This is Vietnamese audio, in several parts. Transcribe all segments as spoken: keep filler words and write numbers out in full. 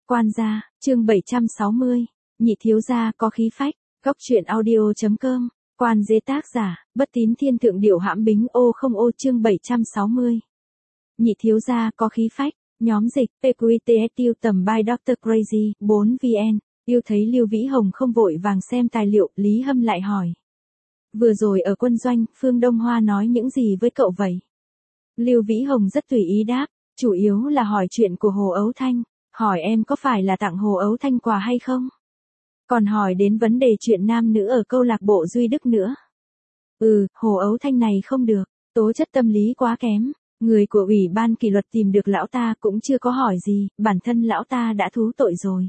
Quan gia, chương bảy trăm sáu mươi, nhị thiếu gia có khí phách, góc truyện audio.com, quan dế tác giả, bất tín thiên thượng điểu hãm bính ô không ô chương bảy trăm sáu mươi. Nhị thiếu gia có khí phách, nhóm dịch, pê quy tê ét tiêu tầm by doctor Crazy, bốn vn, yêu thấy Lưu Vĩ Hồng không vội vàng xem tài liệu, Lý Hâm lại hỏi. Vừa rồi ở quân doanh, Phương Đông Hoa nói những gì với cậu vậy? Lưu Vĩ Hồng rất tùy ý đáp, chủ yếu là hỏi chuyện của Hồ Ấu Thanh, hỏi em có phải là tặng Hồ Ấu Thanh quà hay không? Còn hỏi đến vấn đề chuyện nam nữ ở câu lạc bộ Duy Đức nữa. Ừ, Hồ Ấu Thanh này không được, tố chất tâm lý quá kém, người của ủy ban kỷ luật tìm được lão ta cũng chưa có hỏi gì, bản thân lão ta đã thú tội rồi.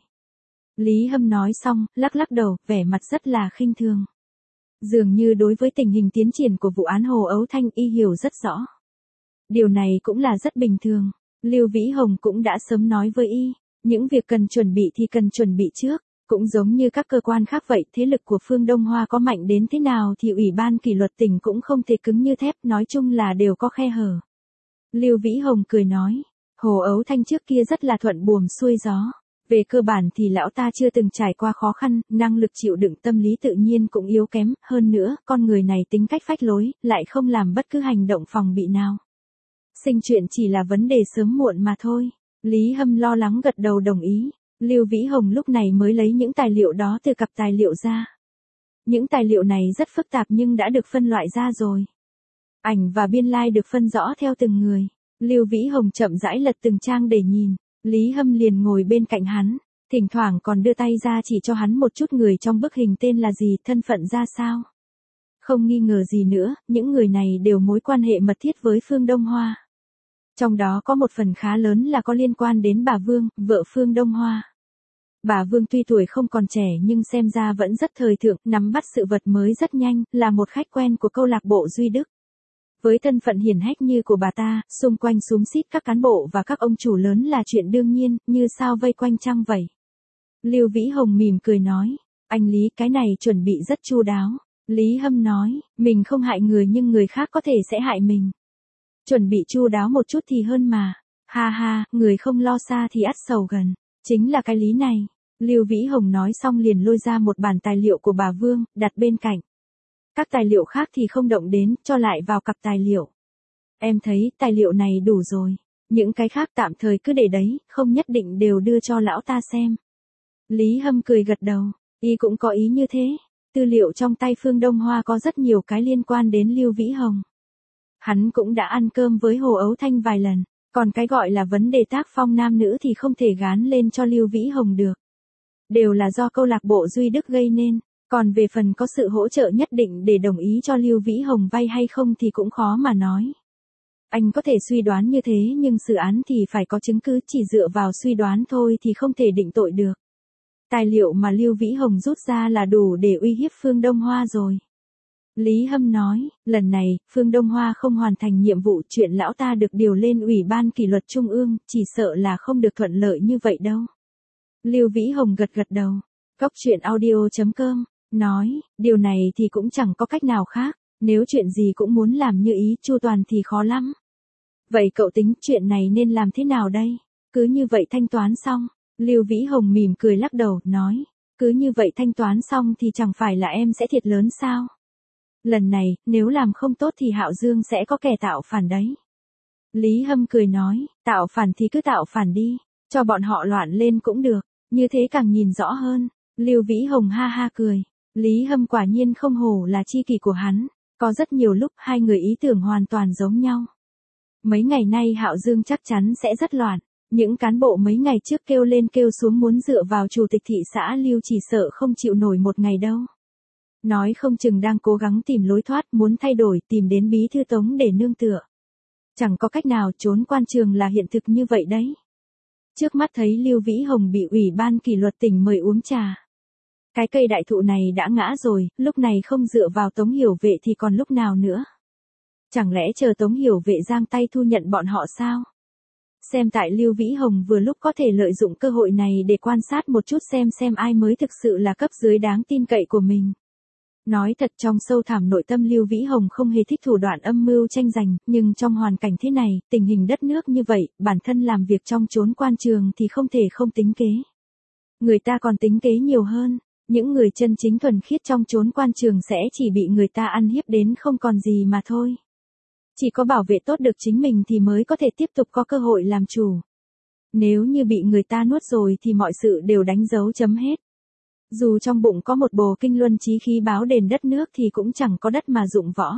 Lý Hâm nói xong, lắc lắc đầu, vẻ mặt rất là khinh thường. Dường như đối với tình hình tiến triển của vụ án Hồ Ấu Thanh y hiểu rất rõ. Điều này cũng là rất bình thường, Lưu Vĩ Hồng cũng đã sớm nói với y, những việc cần chuẩn bị thì cần chuẩn bị trước, cũng giống như các cơ quan khác vậy, thế lực của Phương Đông Hoa có mạnh đến thế nào thì ủy ban kỷ luật tỉnh cũng không thể cứng như thép, nói chung là đều có khe hở. Lưu Vĩ Hồng cười nói, Hồ Ấu Thanh trước kia rất là thuận buồm xuôi gió, về cơ bản thì lão ta chưa từng trải qua khó khăn, năng lực chịu đựng tâm lý tự nhiên cũng yếu kém, hơn nữa, con người này tính cách phách lối, lại không làm bất cứ hành động phòng bị nào. Sinh chuyện chỉ là vấn đề sớm muộn mà thôi. Lý Hâm lo lắng gật đầu đồng ý. Lưu Vĩ Hồng lúc này mới lấy những tài liệu đó từ cặp tài liệu ra. Những tài liệu này rất phức tạp nhưng đã được phân loại ra rồi. Ảnh và biên lai like được phân rõ theo từng người. Lưu Vĩ Hồng chậm rãi lật từng trang để nhìn. Lý Hâm liền ngồi bên cạnh hắn, thỉnh thoảng còn đưa tay ra chỉ cho hắn một chút người trong bức hình tên là gì, thân phận ra sao. Không nghi ngờ gì nữa, những người này đều mối quan hệ mật thiết với Phương Đông Hoa. Trong đó có một phần khá lớn là có liên quan đến bà Vương, vợ Phương Đông Hoa. Bà Vương tuy tuổi không còn trẻ nhưng xem ra vẫn rất thời thượng, nắm bắt sự vật mới rất nhanh, là một khách quen của câu lạc bộ Duy Đức. Với thân phận hiển hách như của bà ta, xung quanh xúm xít các cán bộ và các ông chủ lớn là chuyện đương nhiên, như sao vây quanh trăng vậy. Lưu Vĩ Hồng mỉm cười nói, anh Lý, cái này chuẩn bị rất chu đáo. Lý Hâm nói, mình không hại người nhưng người khác có thể sẽ hại mình. Chuẩn bị chu đáo một chút thì hơn mà. Ha ha, người không lo xa thì ắt sầu gần. Chính là cái lý này. Lưu Vĩ Hồng nói xong liền lôi ra một bản tài liệu của bà Vương, đặt bên cạnh. Các tài liệu khác thì không động đến, cho lại vào cặp tài liệu. Em thấy tài liệu này đủ rồi. Những cái khác tạm thời cứ để đấy, không nhất định đều đưa cho lão ta xem. Lý Hâm cười gật đầu, y cũng có ý như thế. Tư liệu trong tay Phương Đông Hoa có rất nhiều cái liên quan đến Lưu Vĩ Hồng. Hắn cũng đã ăn cơm với Hồ Ấu Thanh vài lần, còn cái gọi là vấn đề tác phong nam nữ thì không thể gán lên cho Lưu Vĩ Hồng được. Đều là do câu lạc bộ Duy Đức gây nên, còn về phần có sự hỗ trợ nhất định để đồng ý cho Lưu Vĩ Hồng vay hay không thì cũng khó mà nói. Anh có thể suy đoán như thế nhưng xử án thì phải có chứng cứ, chỉ dựa vào suy đoán thôi thì không thể định tội được. Tài liệu mà Lưu Vĩ Hồng rút ra là đủ để uy hiếp Phương Đông Hoa rồi. Lý Hâm nói, lần này, Phương Đông Hoa không hoàn thành nhiệm vụ, chuyện lão ta được điều lên ủy ban kỷ luật trung ương, chỉ sợ là không được thuận lợi như vậy đâu. Lưu Vĩ Hồng gật gật đầu, góc truyện audio.com, nói, điều này thì cũng chẳng có cách nào khác, nếu chuyện gì cũng muốn làm như ý chu toàn thì khó lắm. Vậy cậu tính chuyện này nên làm thế nào đây? Cứ như vậy thanh toán xong. Lưu Vĩ Hồng mỉm cười lắc đầu, nói, cứ như vậy thanh toán xong thì chẳng phải là em sẽ thiệt lớn sao? Lần này, nếu làm không tốt thì Hạo Dương sẽ có kẻ tạo phản đấy. Lý Hâm cười nói, tạo phản thì cứ tạo phản đi, cho bọn họ loạn lên cũng được, như thế càng nhìn rõ hơn. Lưu Vĩ Hồng ha ha cười, Lý Hâm quả nhiên không hổ là chi kỷ của hắn, có rất nhiều lúc hai người ý tưởng hoàn toàn giống nhau. Mấy ngày nay Hạo Dương chắc chắn sẽ rất loạn. Những cán bộ mấy ngày trước kêu lên kêu xuống muốn dựa vào chủ tịch thị xã Lưu chỉ sợ không chịu nổi một ngày đâu. Nói không chừng đang cố gắng tìm lối thoát, muốn thay đổi, tìm đến bí thư Tống để nương tựa. Chẳng có cách nào, trốn quan trường là hiện thực như vậy đấy. Trước mắt thấy Lưu Vĩ Hồng bị ủy ban kỷ luật tỉnh mời uống trà. Cái cây đại thụ này đã ngã rồi, lúc này không dựa vào Tống Hiểu Vệ thì còn lúc nào nữa. Chẳng lẽ chờ Tống Hiểu Vệ giang tay thu nhận bọn họ sao? Xem tại Lưu Vĩ Hồng vừa lúc có thể lợi dụng cơ hội này để quan sát một chút xem xem ai mới thực sự là cấp dưới đáng tin cậy của mình. Nói thật, trong sâu thẳm nội tâm Lưu Vĩ Hồng không hề thích thủ đoạn âm mưu tranh giành, nhưng trong hoàn cảnh thế này, tình hình đất nước như vậy, bản thân làm việc trong chốn quan trường thì không thể không tính kế. Người ta còn tính kế nhiều hơn, những người chân chính thuần khiết trong chốn quan trường sẽ chỉ bị người ta ăn hiếp đến không còn gì mà thôi. Chỉ có bảo vệ tốt được chính mình thì mới có thể tiếp tục có cơ hội làm chủ. Nếu như bị người ta nuốt rồi thì mọi sự đều đánh dấu chấm hết. Dù trong bụng có một bồ kinh luân chí khí báo đền đất nước thì cũng chẳng có đất mà dụng võ.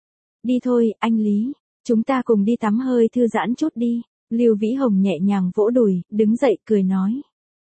Đi thôi, anh Lý, chúng ta cùng đi tắm hơi thư giãn chút đi. Lưu Vĩ Hồng nhẹ nhàng vỗ đùi, đứng dậy cười nói.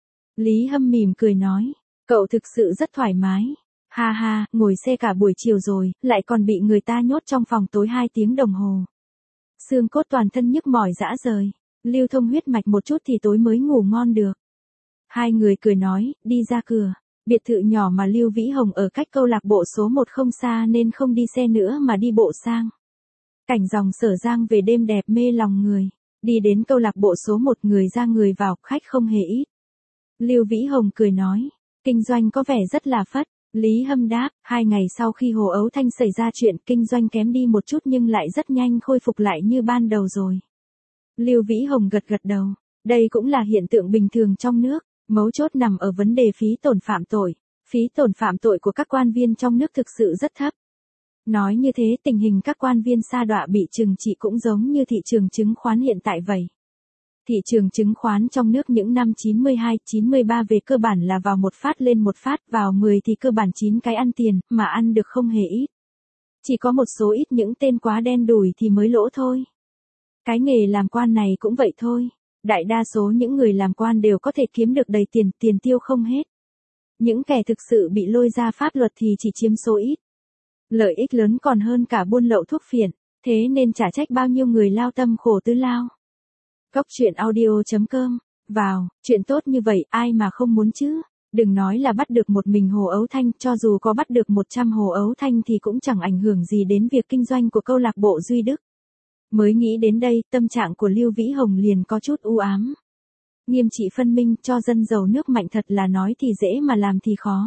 Lý Hâm mỉm cười nói, cậu thực sự rất thoải mái. Ha ha, ngồi xe cả buổi chiều rồi, lại còn bị người ta nhốt trong phòng tối hai tiếng đồng hồ. Xương cốt toàn thân nhức mỏi rã rời, lưu thông huyết mạch một chút thì tối mới ngủ ngon được. Hai người cười nói, đi ra cửa. Biệt thự nhỏ mà Lưu Vĩ Hồng ở cách câu lạc bộ số một không xa nên không đi xe nữa mà đi bộ sang. Cảnh dòng Sở Giang về đêm đẹp mê lòng người. Đi đến câu lạc bộ số một, người ra người vào, khách không hề ít. Lưu Vĩ Hồng cười nói, kinh doanh có vẻ rất là phất. Lý Hâm đáp, hai ngày sau khi Hồ Ấu Thanh xảy ra chuyện, kinh doanh kém đi một chút nhưng lại rất nhanh khôi phục lại như ban đầu rồi. Lưu Vĩ Hồng gật gật đầu, đây cũng là hiện tượng bình thường trong nước, mấu chốt nằm ở vấn đề phí tổn phạm tội. Phí tổn phạm tội của các quan viên trong nước thực sự rất thấp. Nói như thế tình hình các quan viên sa đọa bị trừng trị cũng giống như thị trường chứng khoán hiện tại vậy. Thị trường chứng khoán trong nước những năm chín mươi hai, chín mươi ba về cơ bản là vào một phát lên một phát, vào mười thì cơ bản chín cái ăn tiền, mà ăn được không hề ít. Chỉ có một số ít những tên quá đen đủi thì mới lỗ thôi. Cái nghề làm quan này cũng vậy thôi. Đại đa số những người làm quan đều có thể kiếm được đầy tiền, tiền tiêu không hết. Những kẻ thực sự bị lôi ra pháp luật thì chỉ chiếm số ít. Lợi ích lớn còn hơn cả buôn lậu thuốc phiện, thế nên chả trách bao nhiêu người lao tâm khổ tứ lao. Góc truyện audio chấm com, vào, chuyện tốt như vậy ai mà không muốn chứ, đừng nói là bắt được một mình Hồ Ấu Thanh, cho dù có bắt được một trăm Hồ Ấu Thanh thì cũng chẳng ảnh hưởng gì đến việc kinh doanh của câu lạc bộ Duy Đức. Mới nghĩ đến đây, tâm trạng của Lưu Vĩ Hồng liền có chút u ám. Nghiêm trị phân minh, cho dân giàu nước mạnh thật là nói thì dễ mà làm thì khó.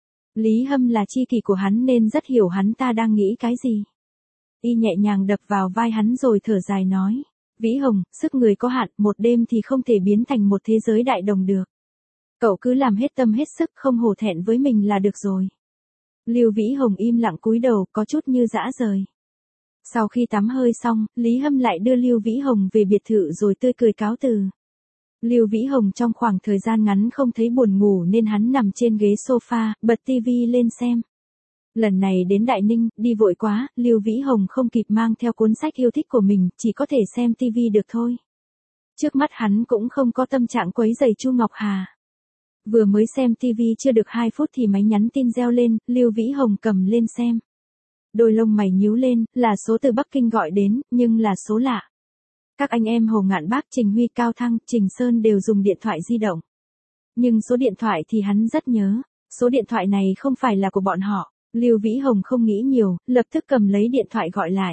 Lý Hâm là tri kỷ của hắn nên rất hiểu hắn ta đang nghĩ cái gì. Y nhẹ nhàng đập vào vai hắn rồi thở dài nói. Vĩ Hồng, sức người có hạn, một đêm thì không thể biến thành một thế giới đại đồng được. Cậu cứ làm hết tâm hết sức, không hổ thẹn với mình là được rồi. Lưu Vĩ Hồng im lặng cúi đầu, có chút như dã rời. Sau khi tắm hơi xong, Lý Hâm lại đưa Lưu Vĩ Hồng về biệt thự rồi tươi cười cáo từ. Lưu Vĩ Hồng trong khoảng thời gian ngắn không thấy buồn ngủ nên hắn nằm trên ghế sofa, bật tivi lên xem. Lần này đến Đại Ninh, đi vội quá, Lưu Vĩ Hồng không kịp mang theo cuốn sách yêu thích của mình, chỉ có thể xem tivi được thôi. Trước mắt hắn cũng không có tâm trạng quấy rầy Chu Ngọc Hà. Vừa mới xem tivi chưa được hai phút thì máy nhắn tin reo lên, Lưu Vĩ Hồng cầm lên xem. Đôi lông mày nhíu lên, là số từ Bắc Kinh gọi đến, nhưng là số lạ. Các anh em Hồ Ngạn Bác, Trình Huy, Cao Thăng, Trình Sơn đều dùng điện thoại di động. Nhưng số điện thoại thì hắn rất nhớ, số điện thoại này không phải là của bọn họ. Lưu Vĩ Hồng không nghĩ nhiều, lập tức cầm lấy điện thoại gọi lại.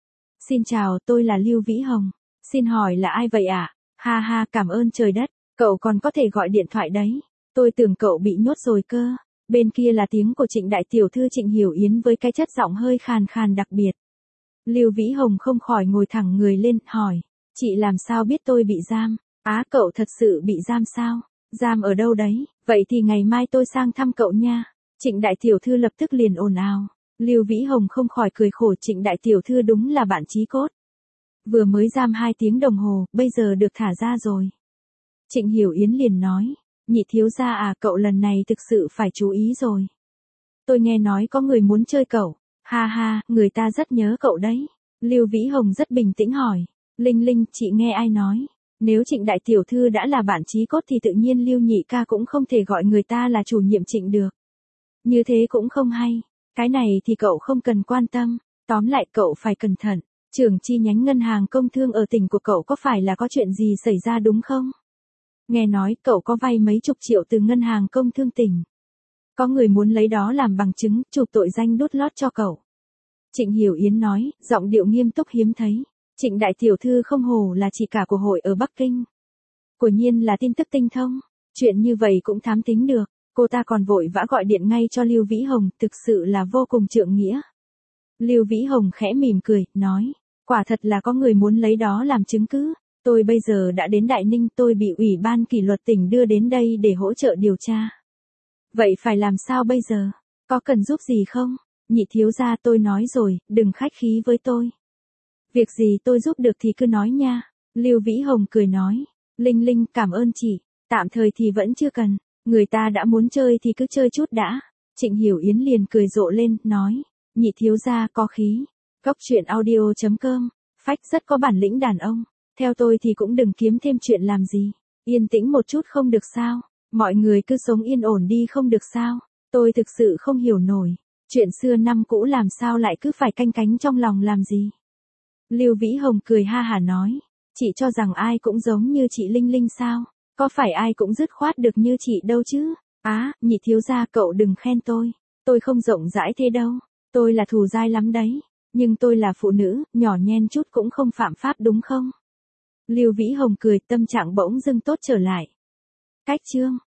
Xin chào, tôi là Lưu Vĩ Hồng. Xin hỏi là ai vậy ạ? À? Ha ha, cảm ơn trời đất, cậu còn có thể gọi điện thoại đấy. Tôi tưởng cậu bị nhốt rồi cơ. Bên kia là tiếng của Trịnh đại tiểu thư Trịnh Hiểu Yến với cái chất giọng hơi khàn khàn đặc biệt. Lưu Vĩ Hồng không khỏi ngồi thẳng người lên, hỏi. Chị làm sao biết tôi bị giam? Á, cậu thật sự bị giam sao? Giam ở đâu đấy? Vậy thì ngày mai tôi sang thăm cậu nha. Trịnh đại tiểu thư lập tức liền ồn ào. Lưu Vĩ Hồng không khỏi cười khổ, Trịnh đại tiểu thư đúng là bạn chí cốt. Vừa mới giam hai tiếng đồng hồ, bây giờ được thả ra rồi. Trịnh Hiểu Yến liền nói, nhị thiếu gia à, cậu lần này thực sự phải chú ý rồi. Tôi nghe nói có người muốn chơi cậu. Ha ha, người ta rất nhớ cậu đấy. Lưu Vĩ Hồng rất bình tĩnh hỏi, Linh Linh, chị nghe ai nói? Nếu Trịnh đại tiểu thư đã là bạn chí cốt thì tự nhiên Lưu nhị ca cũng không thể gọi người ta là chủ nhiệm Trịnh được. Như thế cũng không hay, cái này thì cậu không cần quan tâm, tóm lại cậu phải cẩn thận, trưởng chi nhánh ngân hàng công thương ở tỉnh của cậu có phải là có chuyện gì xảy ra đúng không? Nghe nói cậu có vay mấy chục triệu từ ngân hàng công thương tỉnh. Có người muốn lấy đó làm bằng chứng, chụp tội danh đút lót cho cậu. Trịnh Hiểu Yến nói, giọng điệu nghiêm túc hiếm thấy. Trịnh đại tiểu thư không hổ là chị cả của hội ở Bắc Kinh. Quả nhiên là tin tức tinh thông, chuyện như vậy cũng thám tính được. Cô ta còn vội vã gọi điện ngay cho Lưu Vĩ Hồng, thực sự là vô cùng trượng nghĩa. Lưu Vĩ Hồng khẽ mỉm cười, nói, quả thật là có người muốn lấy đó làm chứng cứ. Tôi bây giờ đã đến Đại Ninh, tôi bị Ủy ban kỷ luật tỉnh đưa đến đây để hỗ trợ điều tra. Vậy phải làm sao bây giờ? Có cần giúp gì không? Nhị thiếu gia, tôi nói rồi, đừng khách khí với tôi. Việc gì tôi giúp được thì cứ nói nha. Lưu Vĩ Hồng cười nói. Linh Linh, cảm ơn chị. Tạm thời thì vẫn chưa cần. Người ta đã muốn chơi thì cứ chơi chút đã. Trịnh Hiểu Yến liền cười rộ lên, nói. Nhị thiếu gia có khí. Góc truyện audio chấm com. Phách rất có bản lĩnh đàn ông. Theo tôi thì cũng đừng kiếm thêm chuyện làm gì. Yên tĩnh một chút không được sao? Mọi người cứ sống yên ổn đi không được sao? Tôi thực sự không hiểu nổi. Chuyện xưa năm cũ làm sao lại cứ phải canh cánh trong lòng làm gì? Lưu Vĩ Hồng cười ha hả nói. Chị cho rằng ai cũng giống như chị Linh Linh sao? Có phải ai cũng dứt khoát được như chị đâu chứ? Á, à, nhị thiếu gia cậu đừng khen tôi. Tôi không rộng rãi thế đâu. Tôi là thù dai lắm đấy. Nhưng tôi là phụ nữ, nhỏ nhen chút cũng không phạm pháp đúng không? Lưu Vĩ Hồng cười, tâm trạng bỗng dưng tốt trở lại. Cách chương